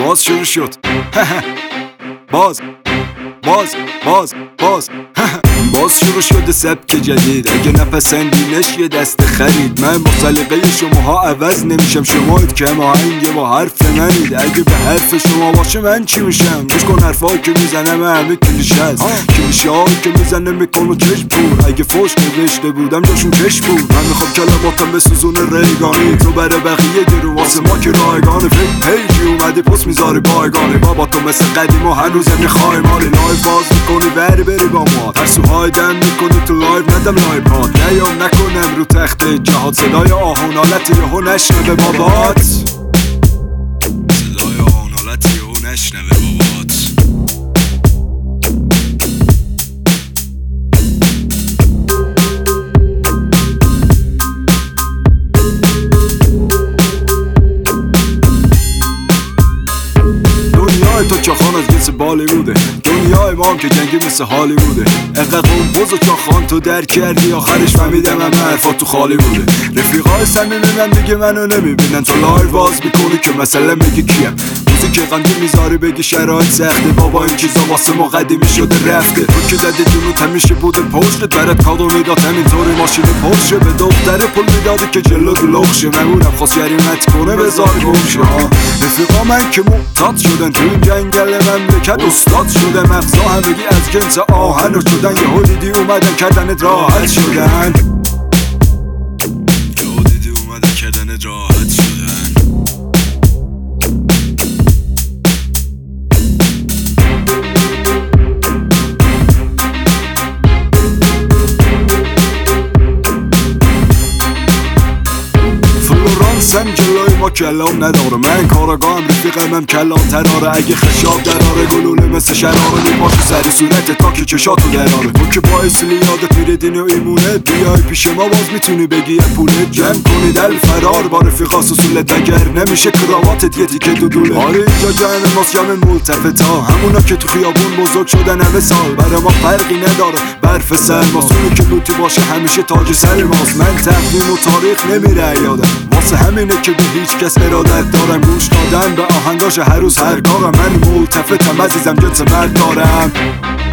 باز شروع شد باز باز شروع شده سبک جدید. اگه نپسندینش یه دست خرید. من با سلیقه شماها عوض نمیشم، شمایید که هماهنگ با حرف منید. اگه به حرف شما باشه من چی میشم؟ گوش کن حرفایی که میزنم همه کلیشه هست، کلیشه هایی که میزنم میکنه چشم پور. اگه فوش نوشته بودم جاشون کش بود. من میخوام کلماتم به سوزون ریگانی، تو برای بقیه گرو واسه ما که رایگانه. پیجی اومدی پست میذاری بایگانه، بابا تو مثل قدیم و هنوز میخوای مالی. لایف باز میکنی بری با ما، ترسوهای دم میکنی تو لایف ندم لایف هات. نیام نکنم رو تخت جهاد، صدای آهون حالتی یهو نشنوه بابات. صدای آهون حالتی یهو نشنوه بابات. دنیای تو چاخان از جنس بالیووده، دنیای ما هم که جنگی مثل هالیووده. اقا قنبوز و چاخان تو در کردی، آخرش فهمیدم همه حرفا تو خالی بوده. رفیقای صمیمی من دیگه منو نمیبینن، تو لایو باز میکنی که مثلا میگی کیم. موزیک غمگین میذاری بگی شرایط سخته، بابا این چیزا واسه ما قدیمی شده رفته. تو که زدی جونوت همیشه بوده پشتت، برات کادو میداد همینطوری ماشین پرشه. به دختر پول میدادی که جلو لخشه، ممونم خواست جریمت کنه بذار گمشه. رفیقا من که معتاد شدن تو این جنگل مملکت، استاد شده مغزا همگی از جنس آهن و شدن. یهو دیدی اومدن کردنت راحت شدن، یهو دیدی اومدن کردنت راحت شدن. فلورانسم جلوی ما کلام نداره، من کاراگاهم رفیقم هم کلام تراره. اگه خشاب دراره گلوله مثل شراره، میپاشه سری صورت تا که چشاتو دراره. تو که باعث یادت میره دین و ایمونه، بیای پیش ما باز میتونی بگی یه پوله. جمع کنی دل فرار با رفیقا سوسولت، اگر نمیشه کراواتت یه تیکه دودوله. آره اینجا جمع ماست، جمع ملتفتا، همونا که تو خیابون بزرگ شدن همه سال. برای ما فرقی نداره برف سرما، سونی که لوتی باشه همیشه تاج سر ماست. من تقویم و تاریخ نمیره یادم، واسه همینه که به هیچ کس ارادت دارم. گوش دادن به آهنگاش هر روز هر کارم، من ملتفتم عزیزم جنس مرد دارم.